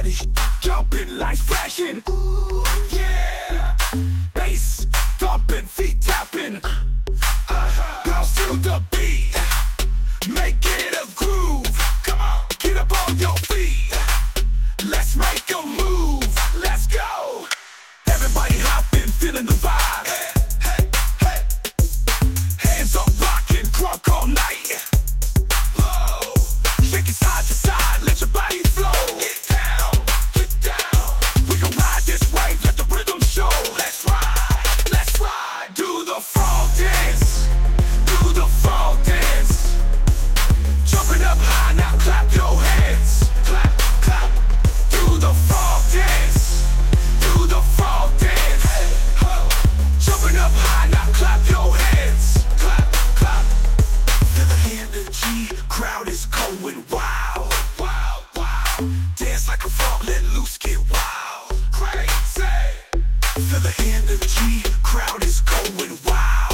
body jumping like flashing. Ooh, yeah. Bass thumping, feet tapping. Bounce to the beat. Make it a groove. Come on, get up on your feet. Let's make a move. Let's go. Everybody hopping, feeling the vibe. Hey, hey, hey. Hands up, rocking, drunk all night. Whoa. Shake it side to side, let your body flow. Get down, get down. We gon' ride this wave, let the rhythm show. Let's ride, do the frog dance. Do the frog dance. Jumping up high, now clap your hands. Clap, clap. Do the frog dance. Do the frog dance. Hey, ho. Jumping up high, now clap your hands. Clap, clap. Feel the energy, crowd is going wild. Wow, wow. Dance like a frog, let loose, get wild. Crazy. Feel the energy, crowd is going wild.